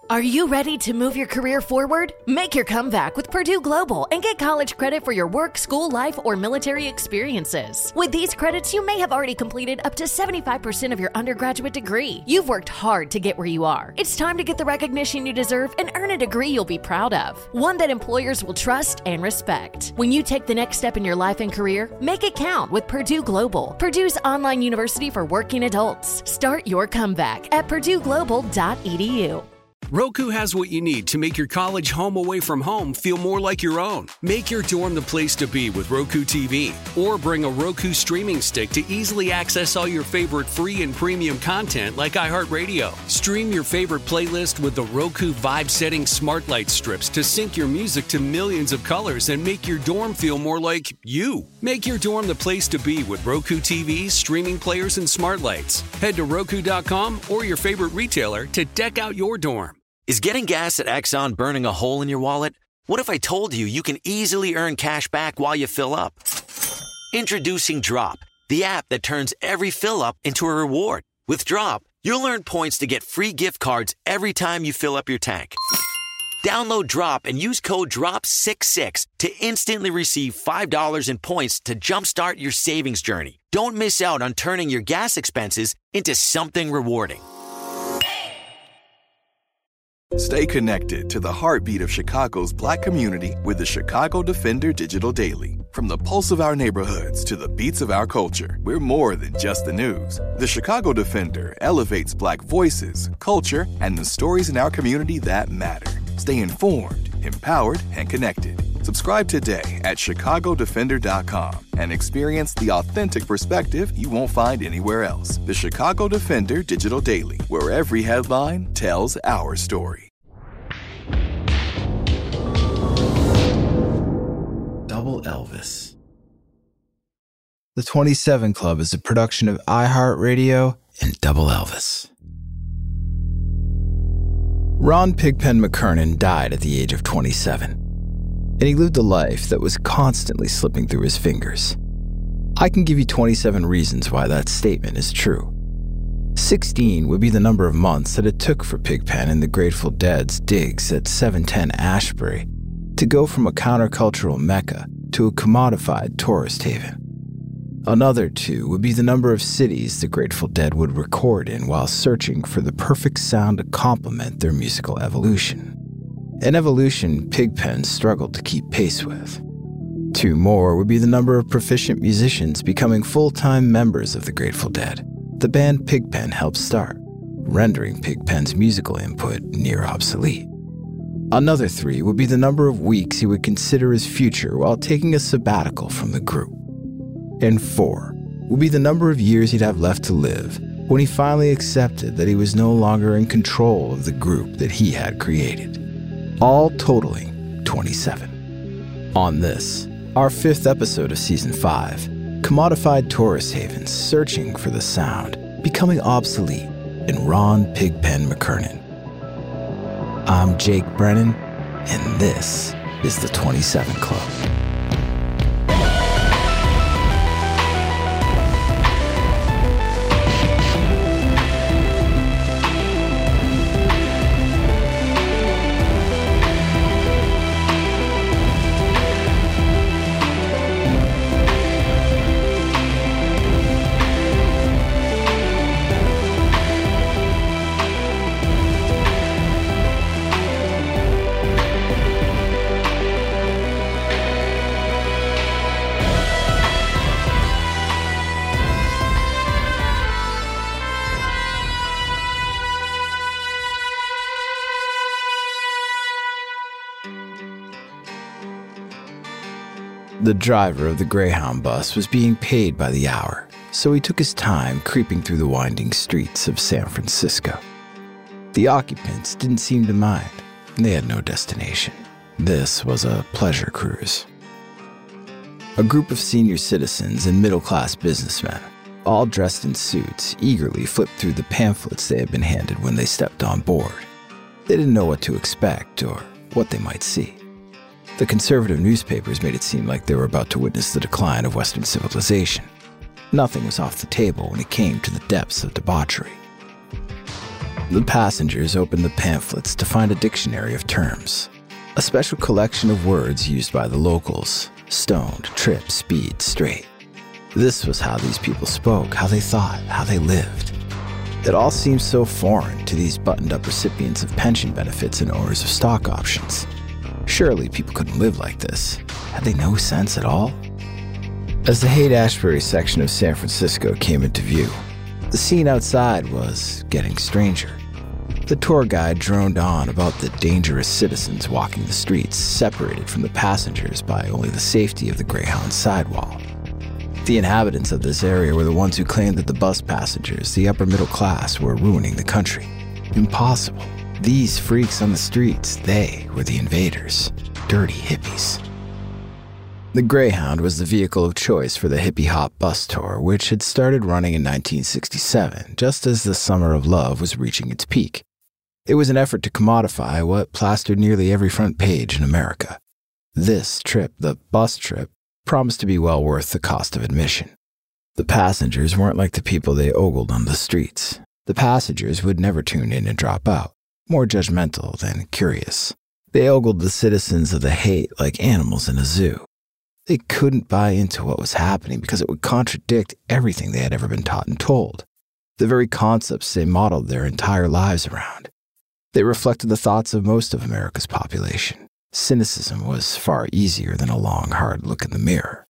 Are you ready to move your career forward? Make your comeback with Purdue Global and get college credit for your work, school, life, or military experiences. With these credits, you may have already completed up to 75% of your undergraduate degree. You've worked hard to get where you are. It's time to get the recognition you deserve and earn a degree you'll be proud of, one that employers will trust and respect. When you take the next step in your life and career, make it count with Purdue Global, Purdue's online university for working adults. Start your comeback at purdueglobal.edu. Roku has what you need to make your college home away from home feel more like your own. Make your dorm the place to be with Roku TV, or bring a Roku streaming stick to easily access all your favorite free and premium content like iHeartRadio. Stream your favorite playlist with the Roku Vibe Setting Smart Light strips to sync your music to millions of colors and make your dorm feel more like you. Make your dorm the place to be with Roku TVs, streaming players, and smart lights. Head to Roku.com or your favorite retailer to deck out your dorm. Is getting gas at Exxon burning a hole in your wallet? What if I told you you can easily earn cash back while you fill up? Introducing Drop, the app that turns every fill up into a reward. With Drop, you'll earn points to get free gift cards every time you fill up your tank. Download Drop and use code DROP66 to instantly receive $5 in points to jumpstart your savings journey. Don't miss out on turning your gas expenses into something rewarding. Stay connected to the heartbeat of Chicago's Black community with the Chicago Defender Digital Daily. From the pulse of our neighborhoods to the beats of our culture, we're more than just the news. The Chicago Defender elevates Black voices, culture, and the stories in our community that matter. Stay informed, empowered, and connected. Subscribe today at chicagodefender.com and experience the authentic perspective you won't find anywhere else. The Chicago Defender Digital Daily, where every headline tells our story. Double Elvis. The 27 Club is a production of iHeartRadio and Double Elvis. Ron Pigpen McKernan died at the age of 27, and he lived a life that was constantly slipping through his fingers. I can give you 27 reasons why that statement is true. 16 would be the number of months that it took for Pigpen and the Grateful Dead's digs at 710 Ashbury to go from a countercultural mecca to a commodified tourist haven. Another 2 would be the number of cities the Grateful Dead would record in while searching for the perfect sound to complement their musical evolution. An evolution Pigpen struggled to keep pace with. 2 more would be the number of proficient musicians becoming full-time members of the Grateful Dead, the band Pigpen helped start, rendering Pigpen's musical input near obsolete. Another 3 would be the number of weeks he would consider his future while taking a sabbatical from the group. And 4 would be the number of years he'd have left to live when he finally accepted that he was no longer in control of the group that he had created, all totaling 27. On this, our 5th episode of Season 5, commodified tourist havens searching for the sound, becoming obsolete, and Ron Pigpen McKernan. I'm Jake Brennan, and this is the 27 Club. The driver of the Greyhound bus was being paid by the hour, so he took his time creeping through the winding streets of San Francisco. The occupants didn't seem to mind. They had no destination. This was a pleasure cruise. A group of senior citizens and middle-class businessmen, all dressed in suits, eagerly flipped through the pamphlets they had been handed when they stepped on board. They didn't know what to expect or what they might see. The conservative newspapers made it seem like they were about to witness the decline of Western civilization. Nothing was off the table when it came to the depths of debauchery. The passengers opened the pamphlets to find a dictionary of terms, a special collection of words used by the locals: stoned, trip, speed, straight. This was how these people spoke, how they thought, how they lived. It all seemed so foreign to these buttoned-up recipients of pension benefits and owners of stock options. Surely people couldn't live like this. Had they no sense at all? As the Haight-Ashbury section of San Francisco came into view, the scene outside was getting stranger. The tour guide droned on about the dangerous citizens walking the streets, separated from the passengers by only the safety of the Greyhound sidewall. The inhabitants of this area were the ones who claimed that the bus passengers, the upper middle class, were ruining the country. Impossible. These freaks on the streets, they were the invaders. Dirty hippies. The Greyhound was the vehicle of choice for the hippie hop bus tour, which had started running in 1967, just as the Summer of Love was reaching its peak. It was an effort to commodify what plastered nearly every front page in America. This trip, the bus trip, promised to be well worth the cost of admission. The passengers weren't like the people they ogled on the streets. The passengers would never tune in and drop out, more judgmental than curious. They ogled the citizens of the Haight like animals in a zoo. They couldn't buy into what was happening because it would contradict everything they had ever been taught and told, the very concepts they modeled their entire lives around. They reflected the thoughts of most of America's population. Cynicism was far easier than a long, hard look in the mirror.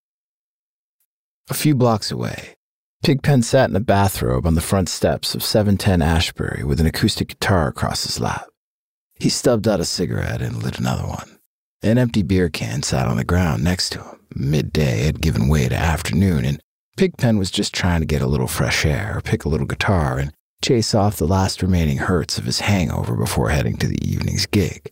A few blocks away, Pigpen sat in a bathrobe on the front steps of 710 Ashbury with an acoustic guitar across his lap. He stubbed out a cigarette and lit another one. An empty beer can sat on the ground next to him. Midday had given way to afternoon, and Pigpen was just trying to get a little fresh air, pick a little guitar, and chase off the last remaining hurts of his hangover before heading to the evening's gig.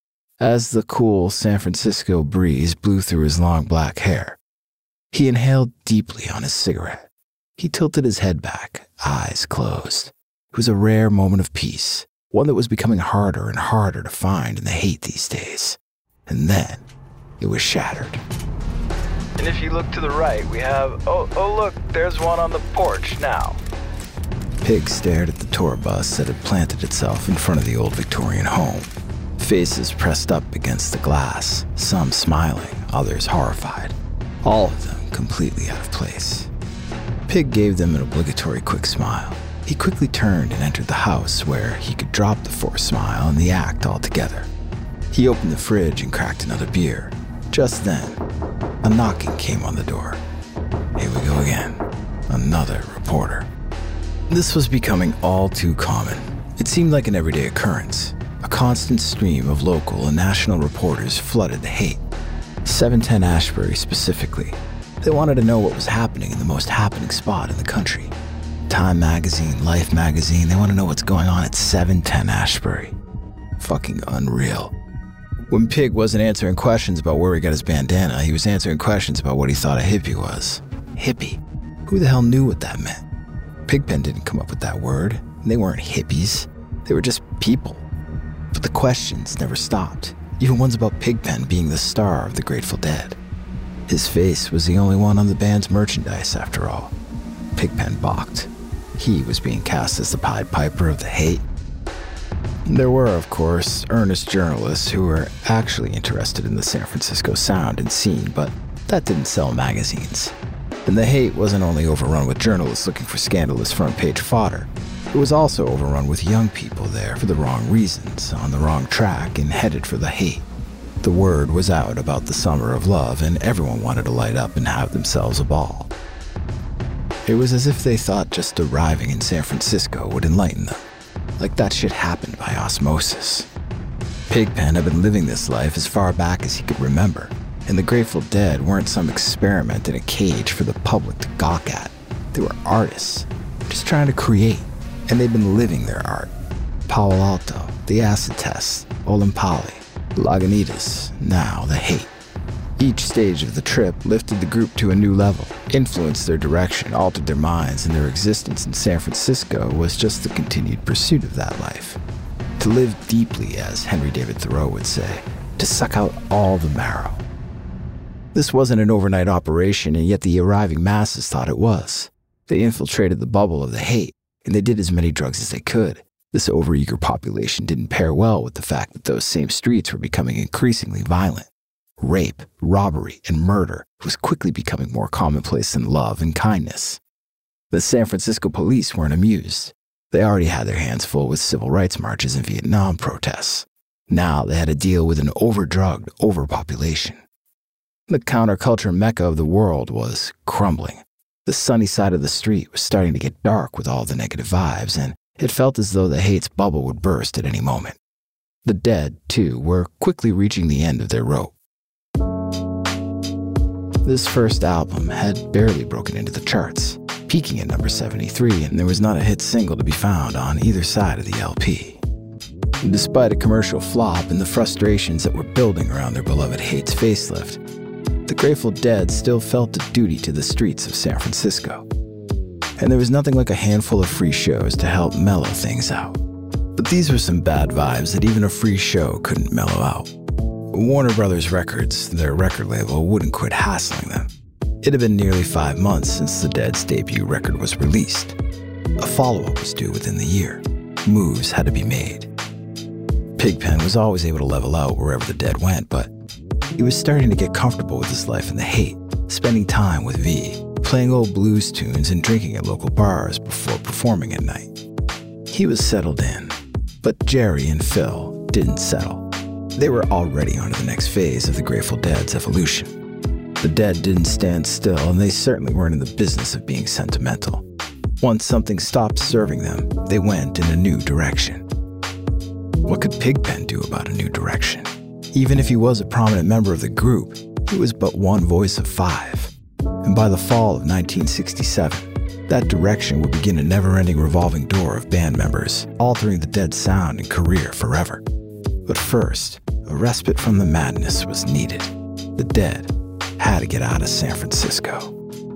As the cool San Francisco breeze blew through his long black hair, he inhaled deeply on his cigarette. He tilted his head back, eyes closed. It was a rare moment of peace, one that was becoming harder and harder to find in the Haight these days. And then it was shattered. And if you look to the right, we have, oh look, there's one on the porch now. Pig stared at the tour bus that had planted itself in front of the old Victorian home. Faces pressed up against the glass, some smiling, others horrified, all of them completely out of place. Pig gave them an obligatory quick smile. He quickly turned and entered the house where he could drop the forced smile and the act altogether. He opened the fridge and cracked another beer. Just then, a knocking came on the door. Here we go again. Another reporter. This was becoming all too common. It seemed like an everyday occurrence. A constant stream of local and national reporters flooded the Haight. 710 Ashbury specifically. They wanted to know what was happening in the most happening spot in the country. Time magazine, Life magazine, they want to know what's going on at 710 Ashbury. Fucking unreal. When Pig wasn't answering questions about where he got his bandana, he was answering questions about what he thought a hippie was. Hippie? Who the hell knew what that meant? Pigpen didn't come up with that word. They weren't hippies. They were just people. But the questions never stopped, even ones about Pigpen being the star of the Grateful Dead. His face was the only one on the band's merchandise, after all. Pigpen balked. He was being cast as the Pied Piper of the Haight. There were, of course, earnest journalists who were actually interested in the San Francisco sound and scene, but that didn't sell magazines. And the Haight wasn't only overrun with journalists looking for scandalous front-page fodder. It was also overrun with young people there for the wrong reasons, on the wrong track, and headed for the Haight. The word was out about the Summer of Love, and everyone wanted to light up and have themselves a ball. It was as if they thought just arriving in San Francisco would enlighten them, like that shit happened by osmosis. Pigpen had been living this life as far back as he could remember, and the Grateful Dead weren't some experiment in a cage for the public to gawk at. They were artists, just trying to create. And they'd been living their art. Palo Alto, the Acid Test, Olimpali, Lagunitas, now the Haight. Each stage of the trip lifted the group to a new level, influenced their direction, altered their minds, and their existence in San Francisco was just the continued pursuit of that life. To live deeply, as Henry David Thoreau would say, to suck out all the marrow. This wasn't an overnight operation, and yet the arriving masses thought it was. They infiltrated the bubble of the Haight, and they did as many drugs as they could. This overeager population didn't pair well with the fact that those same streets were becoming increasingly violent. Rape, robbery, and murder was quickly becoming more commonplace than love and kindness. The San Francisco police weren't amused. They already had their hands full with civil rights marches and Vietnam protests. Now they had to deal with an overdrugged overpopulation. The counterculture mecca of the world was crumbling. The sunny side of the street was starting to get dark with all the negative vibes, and it felt as though the hate's bubble would burst at any moment. The Dead, too, were quickly reaching the end of their rope. This first album had barely broken into the charts, peaking at number 73, and there was not a hit single to be found on either side of the LP. Despite a commercial flop and the frustrations that were building around their beloved Hate's facelift, the Grateful Dead still felt a duty to the streets of San Francisco. And there was nothing like a handful of free shows to help mellow things out. But these were some bad vibes that even a free show couldn't mellow out. Warner Brothers Records, their record label, wouldn't quit hassling them. It had been nearly 5 months since the Dead's debut record was released. A follow-up was due within the year. Moves had to be made. Pigpen was always able to level out wherever the Dead went, but he was starting to get comfortable with his life in the Hate, spending time with V, playing old blues tunes and drinking at local bars before performing at night. He was settled in, but Jerry and Phil didn't settle. They were already on to the next phase of the Grateful Dead's evolution. The Dead didn't stand still, and they certainly weren't in the business of being sentimental. Once something stopped serving them, they went in a new direction. What could Pigpen do about a new direction? Even if he was a prominent member of the group, he was but one voice of 5. And by the fall of 1967, that direction would begin a never-ending revolving door of band members, altering the Dead sound and career forever. But first, a respite from the madness was needed. The Dead had to get out of San Francisco.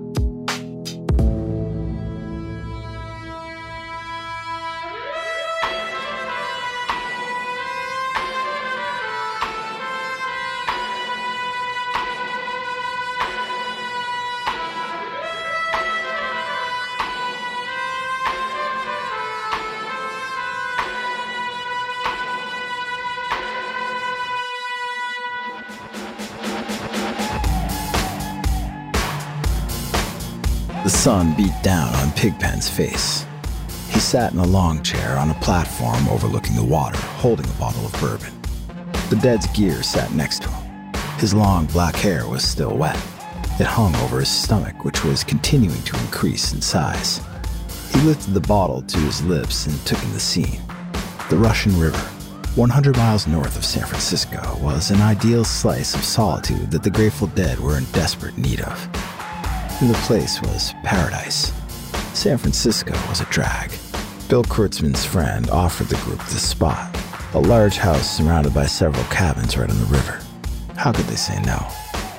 The sun beat down on Pigpen's face. He sat in a long chair on a platform overlooking the water, holding a bottle of bourbon. The Dead's gear sat next to him. His long black hair was still wet. It hung over his stomach, which was continuing to increase in size. He lifted the bottle to his lips and took in the scene. The Russian River, 100 miles north of San Francisco, was an ideal slice of solitude that the Grateful Dead were in desperate need of. The place was paradise. San Francisco was a drag. Bill Kurtzman's friend offered the group this spot, a large house surrounded by several cabins right on the river. How could they say no?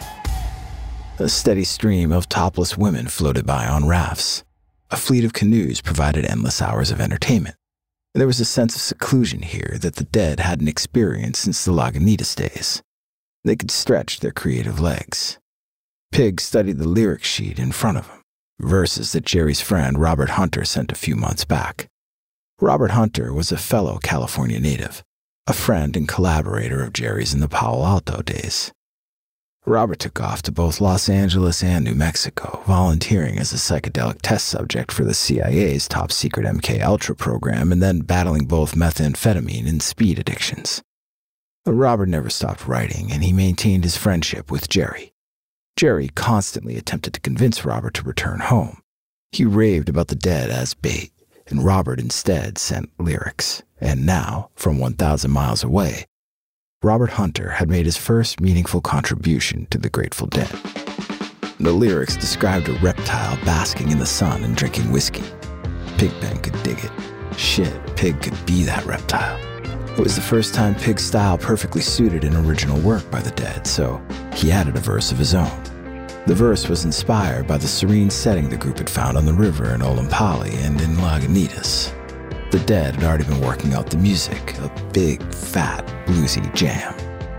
A steady stream of topless women floated by on rafts. A fleet of canoes provided endless hours of entertainment. There was a sense of seclusion here that the Dead hadn't experienced since the Lagunitas days. They could stretch their creative legs. Pig studied the lyric sheet in front of him, verses that Jerry's friend Robert Hunter sent a few months back. Robert Hunter was a fellow California native, a friend and collaborator of Jerry's in the Palo Alto days. Robert took off to both Los Angeles and New Mexico, volunteering as a psychedelic test subject for the CIA's top-secret MKUltra program and then battling both methamphetamine and speed addictions. But Robert never stopped writing, and he maintained his friendship with Jerry. Jerry constantly attempted to convince Robert to return home. He raved about the Dead as bait, and Robert instead sent lyrics. And now, from 1,000 miles away, Robert Hunter had made his first meaningful contribution to the Grateful Dead. The lyrics described a reptile basking in the sun and drinking whiskey. Pigpen could dig it. Shit, Pig could be that reptile. It was the first time Pig's style perfectly suited an original work by the Dead, so he added a verse of his own. The verse was inspired by the serene setting the group had found on the river in Olompali and in Lagunitas. The Dead had already been working out the music, a big, fat, bluesy jam.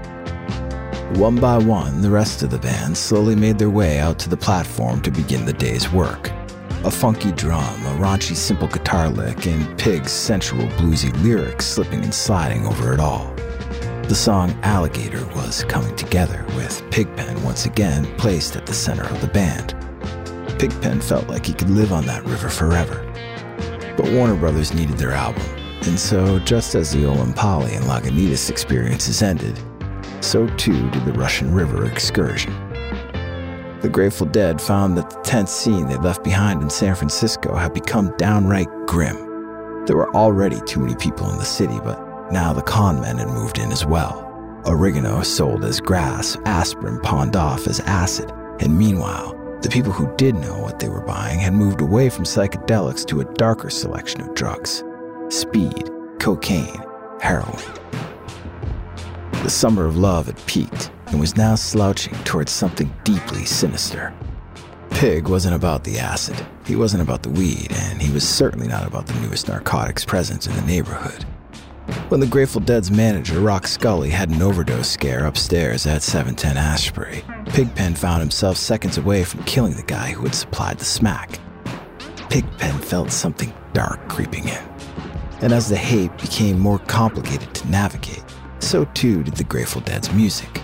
One by one, the rest of the band slowly made their way out to the platform to begin the day's work. A funky drum, a raunchy simple guitar lick, and Pig's sensual bluesy lyrics slipping and sliding over it all. The song Alligator was coming together, with Pigpen once again placed at the center of the band. Pigpen felt like he could live on that river forever. But Warner Brothers needed their album, and so just as the Olympali and Lagunitas experiences ended, so too did the Russian River excursion. The Grateful Dead found that the tense scene they left behind in San Francisco had become downright grim. There were already too many people in the city, but now the con men had moved in as well. Oregano sold as grass, aspirin pawned off as acid, and meanwhile, the people who did know what they were buying had moved away from psychedelics to a darker selection of drugs: speed, cocaine, heroin. The summer of love had peaked and was now slouching towards something deeply sinister. Pig wasn't about the acid, he wasn't about the weed, and he was certainly not about the newest narcotics present in the neighborhood. When the Grateful Dead's manager, Rock Scully, had an overdose scare upstairs at 710 Ashbury, Pigpen found himself seconds away from killing the guy who had supplied the smack. Pigpen felt something dark creeping in. And as the hate became more complicated to navigate, so too did the Grateful Dead's music.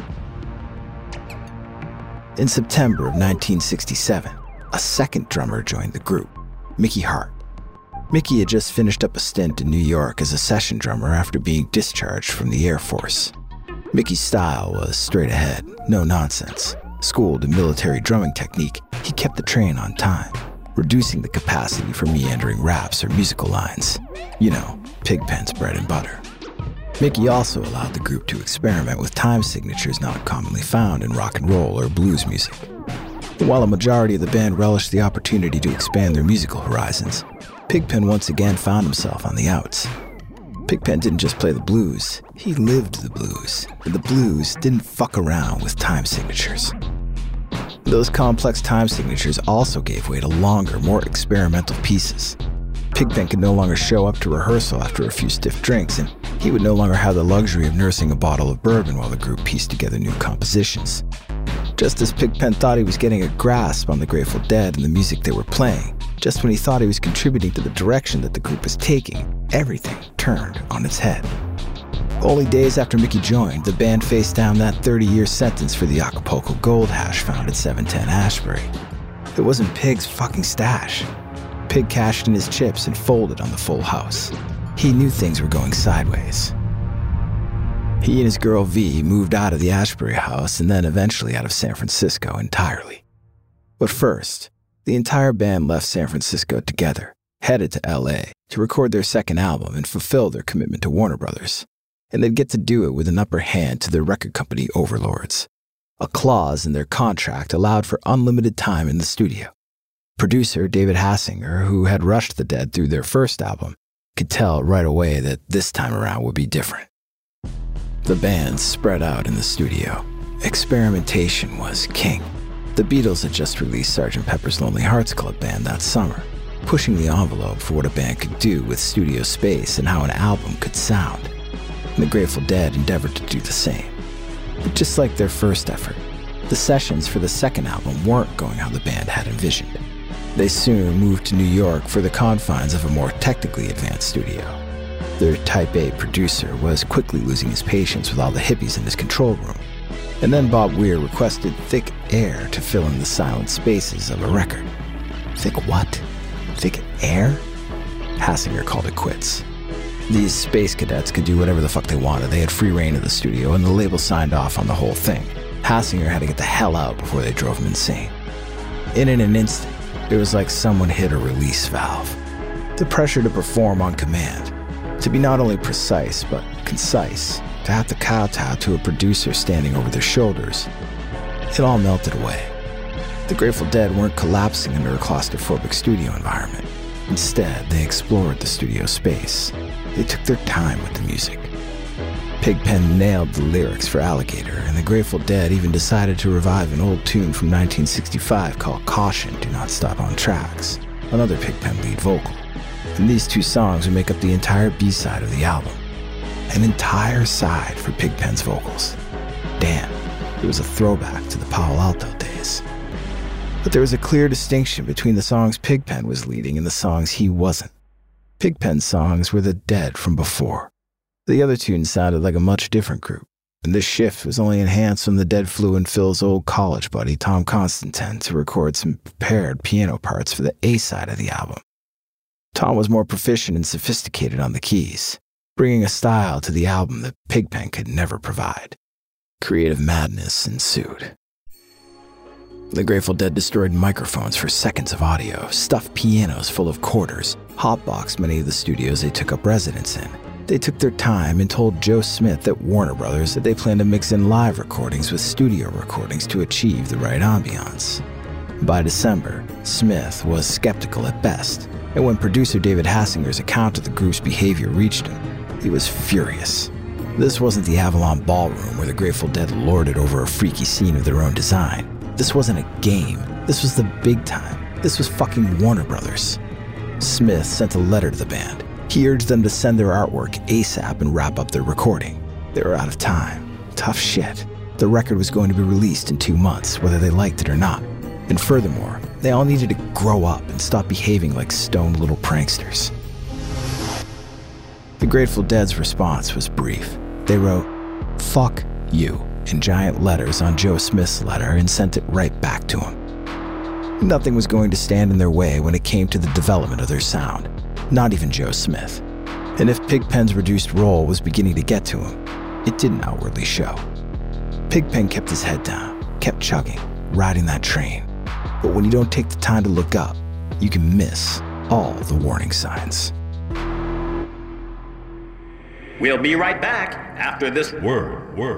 In September of 1967, a second drummer joined the group, Mickey Hart. Mickey had just finished up a stint in New York as a session drummer after being discharged from the Air Force. Mickey's style was straight ahead, no nonsense. Schooled in military drumming technique, he kept the train on time, reducing the capacity for meandering raps or musical lines. You know, Pigpen's bread and butter. Mickey also allowed the group to experiment with time signatures not commonly found in rock and roll or blues music. But while a majority of the band relished the opportunity to expand their musical horizons, Pigpen once again found himself on the outs. Pigpen didn't just play the blues, he lived the blues, and the blues didn't fuck around with time signatures. Those complex time signatures also gave way to longer, more experimental pieces. Pigpen could no longer show up to rehearsal after a few stiff drinks, and he would no longer have the luxury of nursing a bottle of bourbon while the group pieced together new compositions. Just as Pigpen thought he was getting a grasp on the Grateful Dead and the music they were playing, just when he thought he was contributing to the direction that the group was taking, everything turned on its head. Only days after Mickey joined, the band faced down that 30-year sentence for the Acapulco gold hash found at 710 Ashbury. It wasn't Pig's fucking stash. Pig cashed in his chips and folded on the full house. He knew things were going sideways. He and his girl V moved out of the Ashbury house and then eventually out of San Francisco entirely. But first, the entire band left San Francisco together, headed to LA to record their second album and fulfill their commitment to Warner Brothers. And they'd get to do it with an upper hand to their record company overlords. A clause in their contract allowed for unlimited time in the studio. Producer David Hassinger, who had rushed the Dead through their first album, could tell right away that this time around would be different. The band spread out in the studio. Experimentation was king. The Beatles had just released Sgt. Pepper's Lonely Hearts Club Band that summer, pushing the envelope for what a band could do with studio space and how an album could sound. And the Grateful Dead endeavored to do the same. But just like their first effort, the sessions for the second album weren't going how the band had envisioned. They soon moved to New York for the confines of a more technically advanced studio. Their Type A producer was quickly losing his patience with all the hippies in his control room. And then Bob Weir requested thick air to fill in the silent spaces of a record. Thick what? Thick air? Hassinger called it quits. These space cadets could do whatever the fuck they wanted. They had free reign of the studio, and the label signed off on the whole thing. Hassinger had to get the hell out before they drove him insane. In an instant, it was like someone hit a release valve. The pressure to perform on command, to be not only precise, but concise, to have to kowtow to a producer standing over their shoulders. It all melted away. The Grateful Dead weren't collapsing under a claustrophobic studio environment. Instead, they explored the studio space. They took their time with the music. Pigpen nailed the lyrics for Alligator, and the Grateful Dead even decided to revive an old tune from 1965 called Caution, Do Not Stop on Tracks, another Pigpen lead vocal. And these two songs would make up the entire B-side of the album. An entire side for Pigpen's vocals. Damn, it was a throwback to the Palo Alto days. But there was a clear distinction between the songs Pigpen was leading and the songs he wasn't. Pigpen's songs were the Dead from before. The other tunes sounded like a much different group, and this shift was only enhanced when the Dead flew in Phil's old college buddy Tom Constantine to record some prepared piano parts for the A side of the album. Tom was more proficient and sophisticated on the keys, bringing a style to the album that Pigpen could never provide. Creative madness ensued. The Grateful Dead destroyed microphones for seconds of audio, stuffed pianos full of quarters, hotboxed many of the studios they took up residence in. They took their time and told Joe Smith at Warner Brothers that they planned to mix in live recordings with studio recordings to achieve the right ambiance. By December, Smith was skeptical at best, and when producer David Hassinger's account of the group's behavior reached him, he was furious. This wasn't the Avalon Ballroom where the Grateful Dead lorded over a freaky scene of their own design. This wasn't a game. This was the big time. This was fucking Warner Brothers. Smith sent a letter to the band. He urged them to send their artwork ASAP and wrap up their recording. They were out of time. Tough shit. The record was going to be released in 2 months, whether they liked it or not. And furthermore, they all needed to grow up and stop behaving like stoned little pranksters. The Grateful Dead's response was brief. They wrote, "Fuck you," in giant letters on Joe Smith's letter and sent it right back to him. Nothing was going to stand in their way when it came to the development of their sound. Not even Joe Smith. And if Pigpen's reduced role was beginning to get to him, it didn't outwardly show. Pigpen kept his head down, kept chugging, riding that train. But when you don't take the time to look up, you can miss all the warning signs. We'll be right back after this word.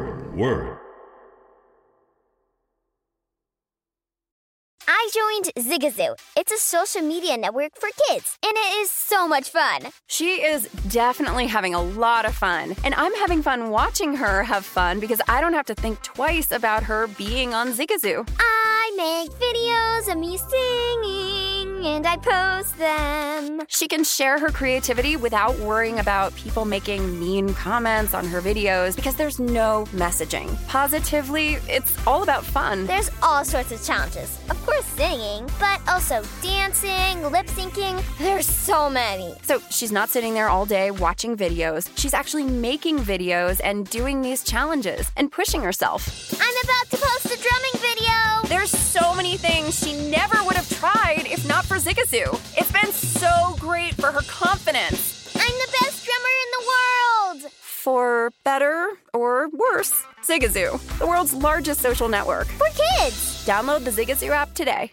I joined Zigazoo. It's a social media network for kids, and it is so much fun. She is definitely having a lot of fun, and I'm having fun watching her have fun because I don't have to think twice about her being on Zigazoo. I make videos of me singing, and I post them. She can share her creativity without worrying about people making mean comments on her videos because there's no messaging. Positively, it's all about fun. There's all sorts of challenges. Of course, singing, but also dancing, lip syncing. There's so many. So she's not sitting there all day watching videos. She's actually making videos and doing these challenges and pushing herself. I'm about to post a drumming video. There's so many things she never would have tried if not for Zigazoo. It's been so great for her confidence. I'm the best drummer in the world. For better or worse, Zigazoo, the world's largest social network. For kids. Download the Zigazoo app today.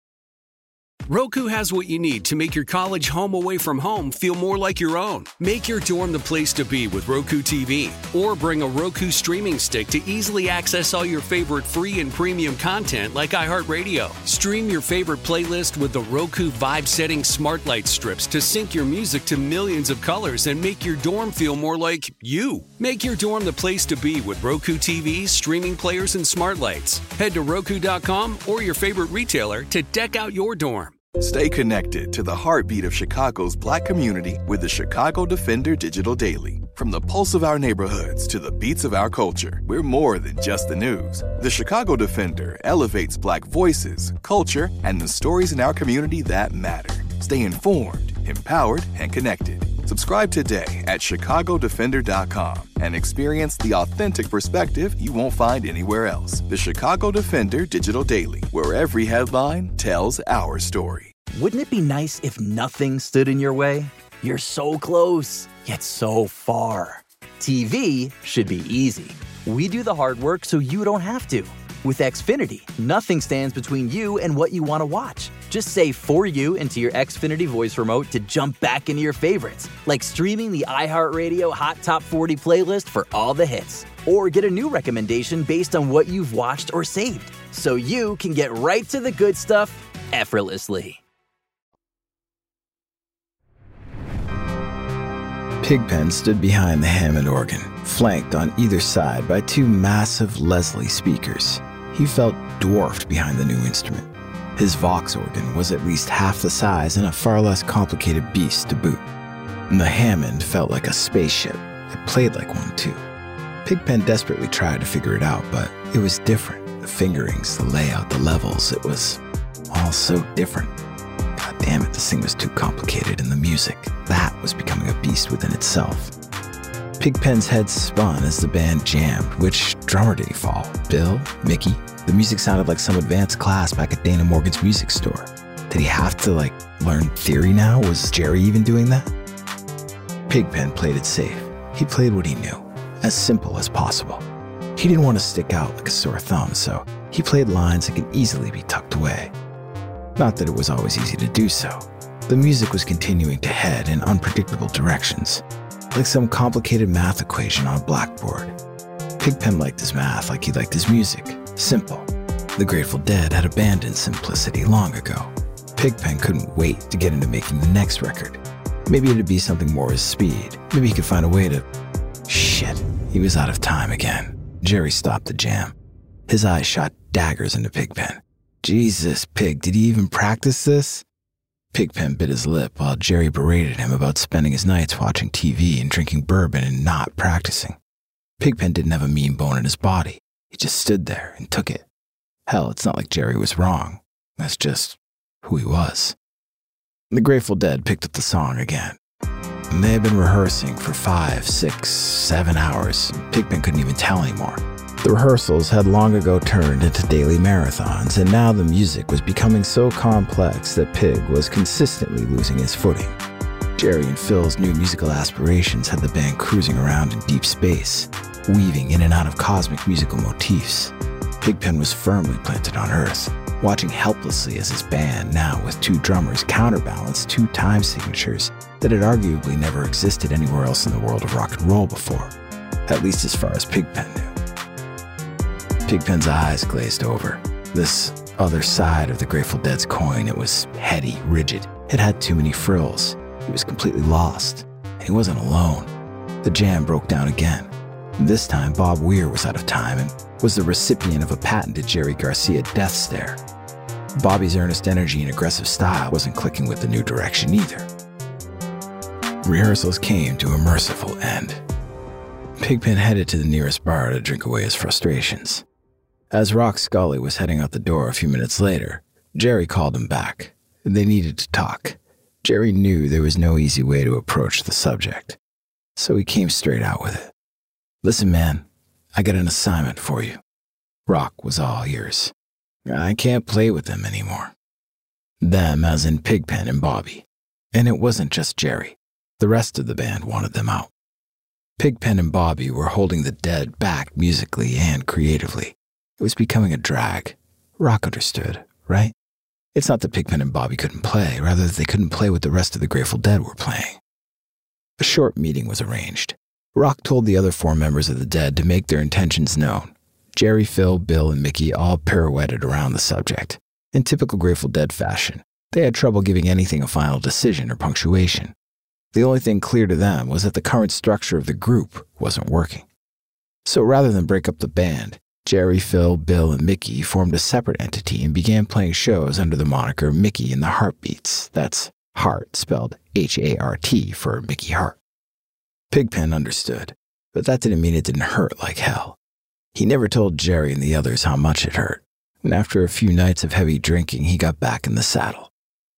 Roku has what you need to make your college home away from home feel more like your own. Make your dorm the place to be with Roku TV, or bring a Roku streaming stick to easily access all your favorite free and premium content like iHeartRadio. Stream your favorite playlist with the Roku Vibe Setting Smart Light strips to sync your music to millions of colors and make your dorm feel more like you. Make your dorm the place to be with Roku TVs, streaming players, and smart lights. Head to Roku.com or your favorite retailer to deck out your dorm. Stay connected to the heartbeat of Chicago's Black community with the Chicago Defender Digital Daily. From the pulse of our neighborhoods to the beats of our culture, we're more than just the news. The Chicago Defender elevates Black voices, culture, and the stories in our community that matter. Stay informed, empowered, and connected. Subscribe today at ChicagoDefender.com and experience the authentic perspective you won't find anywhere else. The Chicago Defender Digital Daily, where every headline tells our story. Wouldn't it be nice if nothing stood in your way? You're so close, yet so far. TV should be easy. We do the hard work so you don't have to. With Xfinity, nothing stands between you and what you want to watch. Just say "for you" into your Xfinity voice remote to jump back into your favorites, like streaming the iHeartRadio Hot Top 40 playlist for all the hits. Or get a new recommendation based on what you've watched or saved, so you can get right to the good stuff effortlessly. Pigpen stood behind the Hammond organ, flanked on either side by two massive Leslie speakers. He felt dwarfed behind the new instrument. His Vox organ was at least half the size and a far less complicated beast to boot. And the Hammond felt like a spaceship. It played like one too. Pigpen desperately tried to figure it out, but it was different. The fingerings, the layout, the levels, it was all so different. God damn it, this thing was too complicated, and the music, that was becoming a beast within itself. Pigpen's head spun as the band jammed. Which drummer did he follow? Bill? Mickey? The music sounded like some advanced class back at Dana Morgan's music store. Did he have to, learn theory now? Was Jerry even doing that? Pigpen played it safe. He played what he knew, as simple as possible. He didn't want to stick out like a sore thumb, so he played lines that could easily be tucked away. Not that it was always easy to do so. The music was continuing to head in unpredictable directions, like some complicated math equation on a blackboard. Pigpen liked his math like he liked his music. Simple. The Grateful Dead had abandoned simplicity long ago. Pigpen couldn't wait to get into making the next record. Maybe it'd be something more his speed. Maybe he could find a way to... Shit, he was out of time again. Jerry stopped the jam. His eyes shot daggers into Pigpen. Jesus, Pig, did he even practice this? Pigpen bit his lip while Jerry berated him about spending his nights watching TV and drinking bourbon and not practicing. Pigpen didn't have a mean bone in his body. He just stood there and took it. Hell, it's not like Jerry was wrong. That's just who he was. The Grateful Dead picked up the song again. And they had been rehearsing for 5, 6, 7 hours. Pigpen couldn't even tell anymore. The rehearsals had long ago turned into daily marathons, and now the music was becoming so complex that Pig was consistently losing his footing. Jerry and Phil's new musical aspirations had the band cruising around in deep space, weaving in and out of cosmic musical motifs. Pigpen was firmly planted on Earth, watching helplessly as his band, now with 2 drummers, counterbalanced 2 time signatures that had arguably never existed anywhere else in the world of rock and roll before, at least as far as Pigpen knew. Pigpen's eyes glazed over. This other side of the Grateful Dead's coin, it was heady, rigid. It had too many frills. He was completely lost, and he wasn't alone. The jam broke down again. This time, Bob Weir was out of time and was the recipient of a patented Jerry Garcia death stare. Bobby's earnest energy and aggressive style wasn't clicking with the new direction either. Rehearsals came to a merciful end. Pigpen headed to the nearest bar to drink away his frustrations. As Rock Scully was heading out the door a few minutes later, Jerry called him back. They needed to talk. Jerry knew there was no easy way to approach the subject, so he came straight out with it. Listen, man, I got an assignment for you. Rock was all ears. I can't play with them anymore. Them as in Pigpen and Bobby. And it wasn't just Jerry. The rest of the band wanted them out. Pigpen and Bobby were holding the Dead back musically and creatively. It was becoming a drag. Rock understood, right? It's not that Pigpen and Bobby couldn't play, rather that they couldn't play what the rest of the Grateful Dead were playing. A short meeting was arranged. Rock told the other 4 members of the Dead to make their intentions known. Jerry, Phil, Bill, and Mickey all pirouetted around the subject. In typical Grateful Dead fashion, they had trouble giving anything a final decision or punctuation. The only thing clear to them was that the current structure of the group wasn't working. So rather than break up the band, Jerry, Phil, Bill, and Mickey formed a separate entity and began playing shows under the moniker Mickey and the Heartbeats. That's Heart spelled H-A-R-T for Mickey Hart. Pigpen understood, but that didn't mean it didn't hurt like hell. He never told Jerry and the others how much it hurt, and after a few nights of heavy drinking, he got back in the saddle.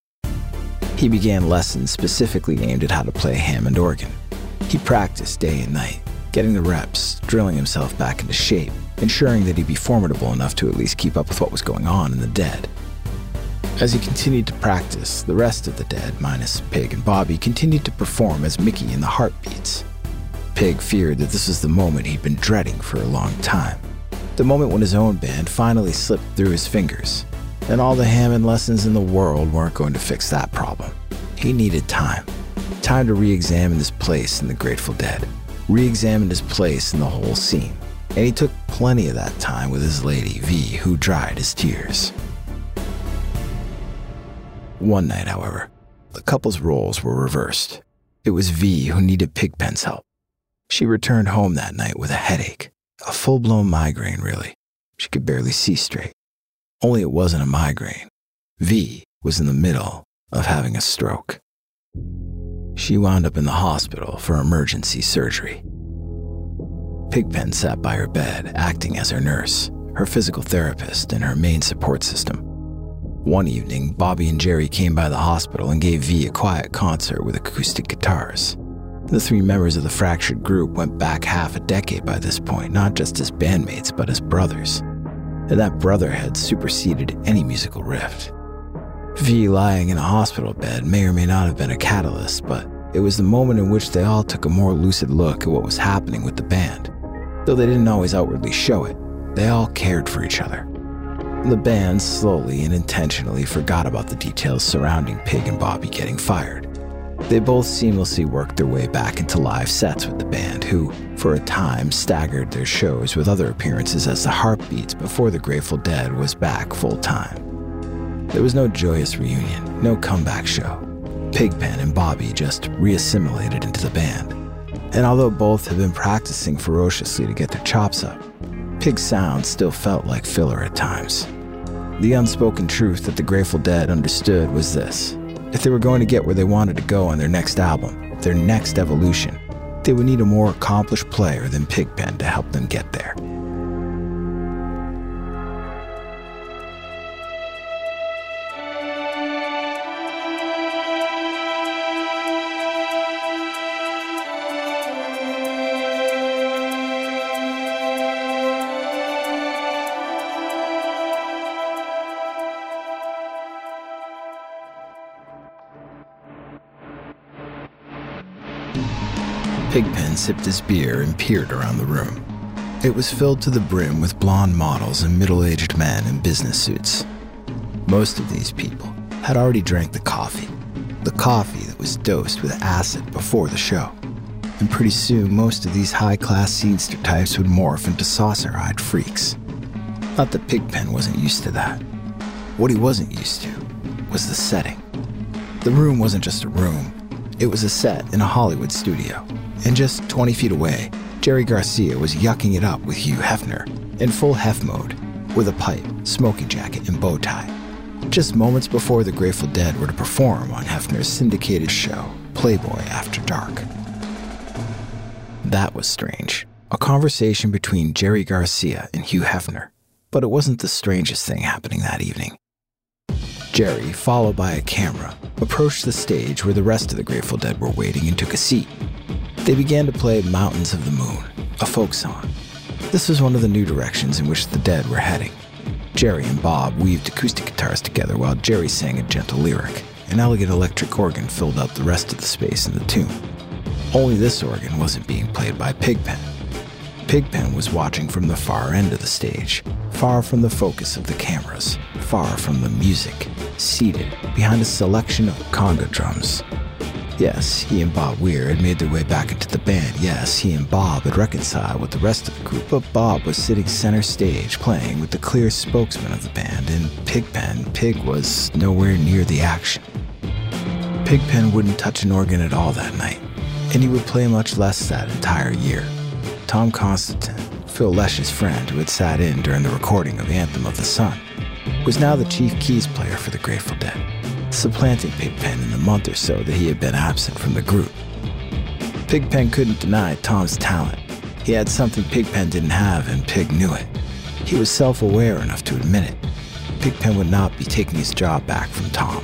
He began lessons specifically aimed at how to play Hammond organ. He practiced day and night, getting the reps, drilling himself back into shape, ensuring that he'd be formidable enough to at least keep up with what was going on in the Dead. As he continued to practice, the rest of the Dead, minus Pig and Bobby, continued to perform as Mickey and the Heartbeats. Pig feared that this was the moment he'd been dreading for a long time. The moment when his own band finally slipped through his fingers. And all the Hammond lessons in the world weren't going to fix that problem. He needed time. Time to re-examine his place in the Grateful Dead. Re-examine his place in the whole scene. And he took plenty of that time with his lady, V, who dried his tears. One night, however, the couple's roles were reversed. It was V who needed Pigpen's help. She returned home that night with a headache. A full-blown migraine, really. She could barely see straight. Only it wasn't a migraine. V was in the middle of having a stroke. She wound up in the hospital for emergency surgery. Pigpen sat by her bed, acting as her nurse, her physical therapist, and her main support system. One evening, Bobby and Jerry came by the hospital and gave V a quiet concert with acoustic guitars. The three members of the fractured group went back half a decade by this point, not just as bandmates, but as brothers. And that brotherhood superseded any musical rift. V lying in a hospital bed may or may not have been a catalyst, but it was the moment in which they all took a more lucid look at what was happening with the band. Though they didn't always outwardly show it, they all cared for each other. The band slowly and intentionally forgot about the details surrounding Pig and Bobby getting fired. They both seamlessly worked their way back into live sets with the band, who, for a time, staggered their shows with other appearances as the Heartbeats before the Grateful Dead was back full-time. There was no joyous reunion, no comeback show. Pigpen and Bobby just reassimilated into the band. And although both had been practicing ferociously to get their chops up, Pig's sound still felt like filler at times. The unspoken truth that the Grateful Dead understood was this: if they were going to get where they wanted to go on their next album, their next evolution, they would need a more accomplished player than Pigpen to help them get there. Pigpen sipped his beer and peered around the room. It was filled to the brim with blonde models and middle-aged men in business suits. Most of these people had already drank the coffee that was dosed with acid before the show. And pretty soon, most of these high-class scenester types would morph into saucer-eyed freaks. Not that Pigpen wasn't used to that. What he wasn't used to was the setting. The room wasn't just a room. It was a set in a Hollywood studio. And just 20 feet away, Jerry Garcia was yucking it up with Hugh Hefner, in full Hef mode, with a pipe, smoking jacket, and bow tie. Just moments before the Grateful Dead were to perform on Hefner's syndicated show, Playboy After Dark. That was strange. A conversation between Jerry Garcia and Hugh Hefner. But it wasn't the strangest thing happening that evening. Jerry, followed by a camera, approached the stage where the rest of the Grateful Dead were waiting and took a seat. They began to play Mountains of the Moon, a folk song. This was one of the new directions in which the Dead were heading. Jerry and Bob weaved acoustic guitars together while Jerry sang a gentle lyric. An elegant electric organ filled out the rest of the space in the tune. Only this organ wasn't being played by Pigpen. Pigpen was watching from the far end of the stage, far from the focus of the cameras, far from the music, seated behind a selection of conga drums. Yes, he and Bob Weir had made their way back into the band. Yes, he and Bob had reconciled with the rest of the group, but Bob was sitting center stage playing with the clear spokesman of the band, and Pig was nowhere near the action. Pigpen wouldn't touch an organ at all that night, and he would play much less that entire year. Tom Constantine, Phil Lesh's friend who had sat in during the recording of Anthem of the Sun, was now the chief keys player for the Grateful Dead, supplanting Pigpen in the month or so that he had been absent from the group. Pigpen couldn't deny Tom's talent. He had something Pigpen didn't have, and Pig knew it. He was self-aware enough to admit it. Pigpen would not be taking his job back from Tom.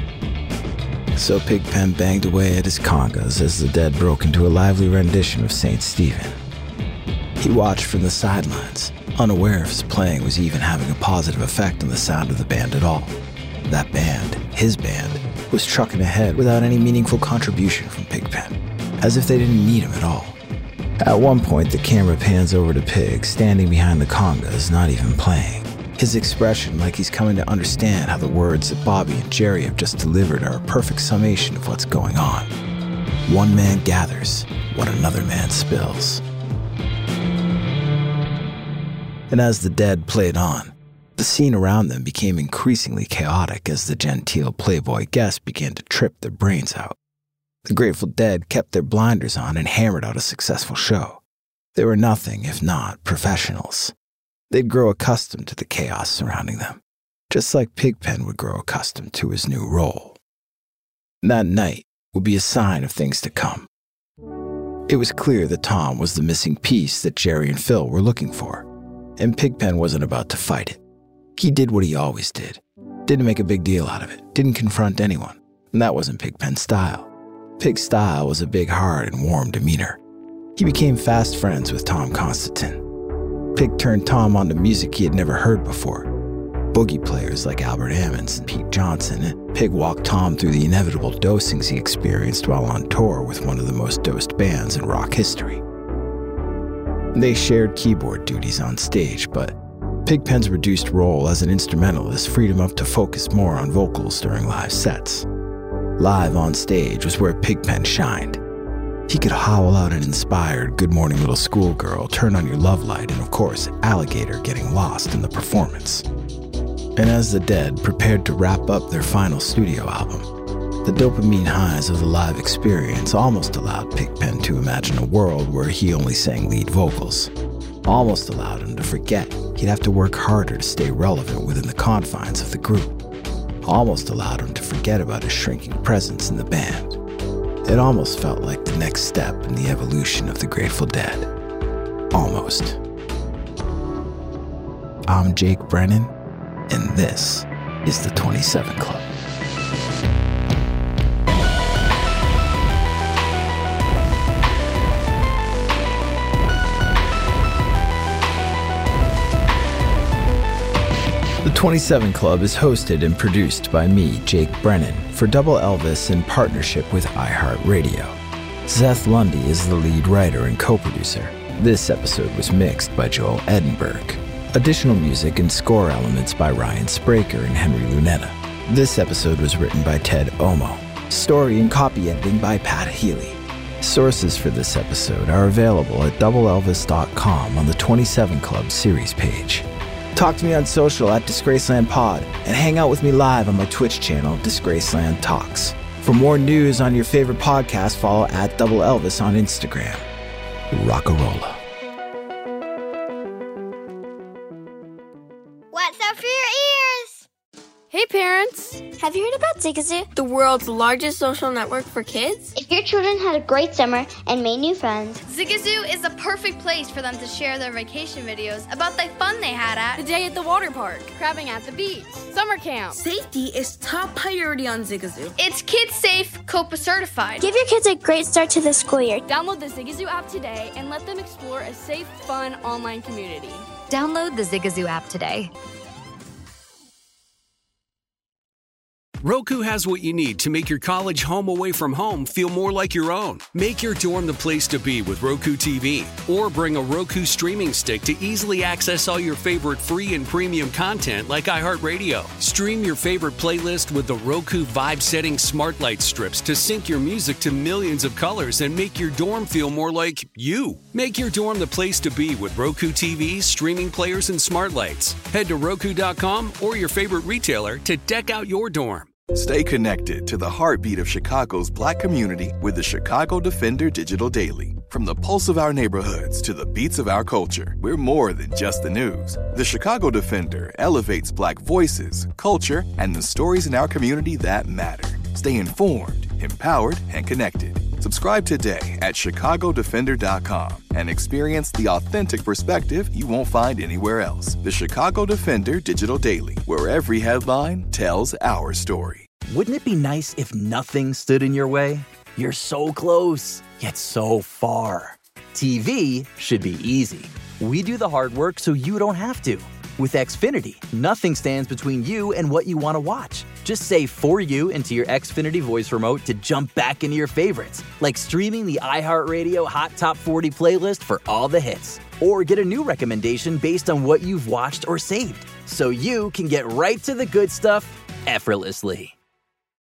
So Pigpen banged away at his congas as the Dead broke into a lively rendition of St. Stephen. He watched from the sidelines, unaware if his playing was even having a positive effect on the sound of the band at all. That band, his band, was trucking ahead without any meaningful contribution from Pigpen, as if they didn't need him at all. At one point, the camera pans over to Pig, standing behind the congas, not even playing. His expression like he's coming to understand how the words that Bobby and Jerry have just delivered are a perfect summation of what's going on. One man gathers what another man spills. And as the Dead played on, the scene around them became increasingly chaotic as the genteel Playboy guests began to trip their brains out. The Grateful Dead kept their blinders on and hammered out a successful show. They were nothing if not professionals. They'd grow accustomed to the chaos surrounding them, just like Pigpen would grow accustomed to his new role. That night would be a sign of things to come. It was clear that Tom was the missing piece that Jerry and Phil were looking for, and Pigpen wasn't about to fight it. He did what he always did, Didn't make a big deal out of it, didn't confront anyone, and that wasn't Pigpen's style. Pig's style was a big heart and warm demeanor. He became fast friends with Tom Constantine. Pig turned Tom onto music he had never heard before. Boogie players like Albert Ammons and Pete Johnson, and Pig walked Tom through the inevitable dosings he experienced while on tour with one of the most dosed bands in rock history. They shared keyboard duties on stage, but Pigpen's reduced role as an instrumentalist freed him up to focus more on vocals during live sets. Live on stage was where Pigpen shined. He could howl out an inspired Good Morning Little Schoolgirl, Turn on Your Love Light, and of course, Alligator getting lost in the performance. And as the Dead prepared to wrap up their final studio album, the dopamine highs of the live experience almost allowed Pigpen to imagine a world where he only sang lead vocals. Almost allowed him to forget he'd have to work harder to stay relevant within the confines of the group. Almost allowed him to forget about his shrinking presence in the band. It almost felt like the next step in the evolution of the Grateful Dead. Almost. I'm Jake Brennan, and this is the 27 Club. The 27 Club is hosted and produced by me, Jake Brennan, for Double Elvis in partnership with iHeartRadio. Seth Lundy is the lead writer and co-producer. This episode was mixed by Joel Edinburgh. Additional music and score elements by Ryan Spraker and Henry Lunetta. This episode was written by Ted Omo. Story and copy editing by Pat Healy. Sources for this episode are available at doubleelvis.com on the 27 Club series page. Talk to me on social at Disgraceland Pod and hang out with me live on my Twitch channel, Disgraceland Talks. For more news on your favorite podcast, follow at Double Elvis on Instagram. Rockarola. What's up for your ears? Hey parents! Have you heard about Zigazoo? The world's largest social network for kids? If your children had a great summer and made new friends, Zigazoo is the perfect place for them to share their vacation videos about the fun they had at the day at the water park, crabbing at the beach, summer camp. Safety is top priority on Zigazoo. It's Kids Safe COPA certified. Give your kids a great start to the school year. Download the Zigazoo app today and let them explore a safe, fun online community. Download the Zigazoo app today. Roku has what you need to make your college home away from home feel more like your own. Make your dorm the place to be with Roku TV, or bring a Roku streaming stick to easily access all your favorite free and premium content like iHeartRadio. Stream your favorite playlist with the Roku vibe-setting smart light strips to sync your music to millions of colors and make your dorm feel more like you. Make your dorm the place to be with Roku TVs, streaming players, and smart lights. Head to Roku.com or your favorite retailer to deck out your dorm. Stay connected to the heartbeat of Chicago's Black community with the Chicago Defender Digital Daily. From the pulse of our neighborhoods to the beats of our culture, we're more than just the news. The Chicago Defender elevates Black voices, culture, and the stories in our community that matter. Stay informed, empowered, and connected. Subscribe today at chicagodefender.com and experience the authentic perspective you won't find anywhere else. The Chicago Defender Digital Daily, where every headline tells our story. Wouldn't it be nice if nothing stood in your way? You're so close, yet so far. TV should be easy. We do the hard work so you don't have to. With Xfinity, nothing stands between you and what you want to watch. Just say "for you" into your Xfinity voice remote to jump back into your favorites, like streaming the iHeartRadio Hot Top 40 playlist for all the hits. Or get a new recommendation based on what you've watched or saved, so you can get right to the good stuff effortlessly.